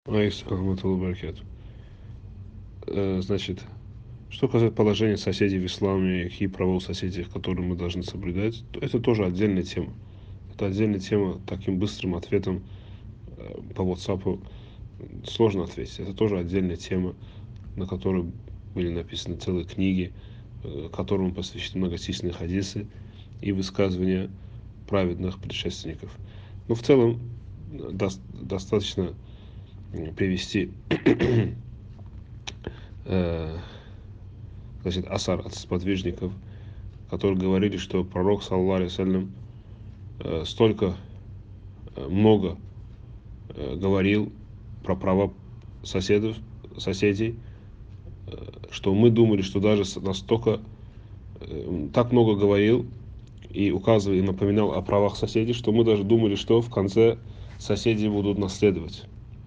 Баракет. Значит, что касается положения соседей в исламе, какие права у соседей, которые мы должны соблюдать, то это тоже отдельная тема. Это отдельная тема, таким быстрым ответом по WhatsApp сложно ответить. Это тоже отдельная тема, на которой были написаны целые книги, которым посвящены многочисленные хадисы и высказывания праведных предшественников. Но в целом достаточно привести значит, асар от сподвижников, которые говорили, что пророк, саллаллаху алейхи вассалям, столько много говорил про права соседей, что мы думали, что даже настолько так много говорил и указывал и напоминал о правах соседей, что мы даже думали, что в конце соседи будут наследовать,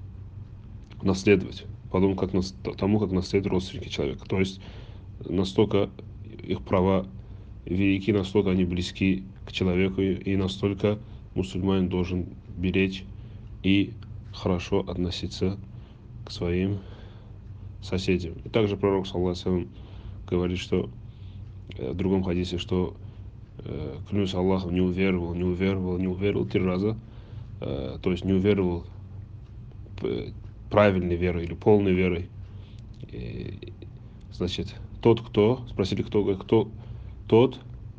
тому, как наследуют родственники человека. То есть настолько их права велики, настолько они близки к человеку, и настолько мусульманин должен беречь и хорошо относиться к своим соседям. И также пророк, саллаллаху алейхи вассалям, говорит, что в другом хадисе, что клянусь Аллахом, не уверовал 3 раза, то есть не уверовал правильной верой или полной верой. Значит, спросили, кто тот,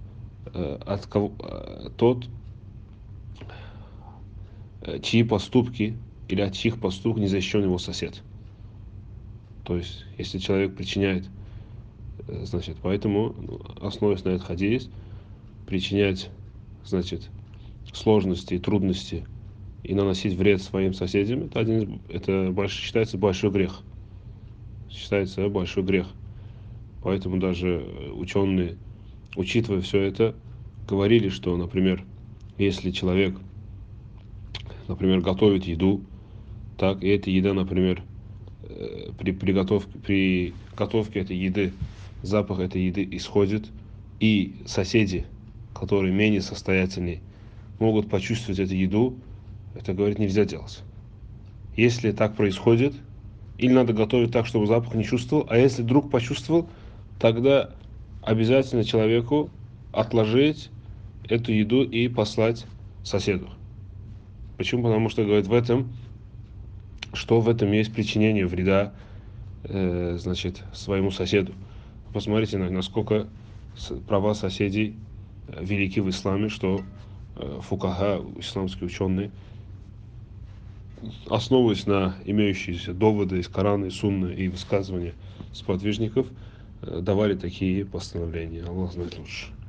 чьи поступки или от чьих поступков не защищен его сосед. То есть, если человек причиняет, значит, поэтому, основываясь на этот хадис, причинять, значит, сложности и трудности и наносить вред своим соседям, считается большой грех. Считается большой грех. Поэтому даже ученые, учитывая все это, говорили, что, например, если человек, например, готовит еду, так, и эта еда, например, при готовке этой еды, запах этой еды исходит, и соседи, которые менее состоятельные, могут почувствовать эту еду, это, говорит, нельзя делать. Если так происходит, или надо готовить так, чтобы запах не чувствовал, а если вдруг почувствовал, тогда обязательно человеку отложить эту еду и послать соседу. Почему? Потому что, говорит, в этом есть причинение вреда, значит, своему соседу. Посмотрите, насколько права соседей велики в исламе, что фукаха, исламские ученые, основываясь на имеющиеся доводы из Корана, и Сунны и высказывания сподвижников, давали такие постановления. Аллах знает лучше.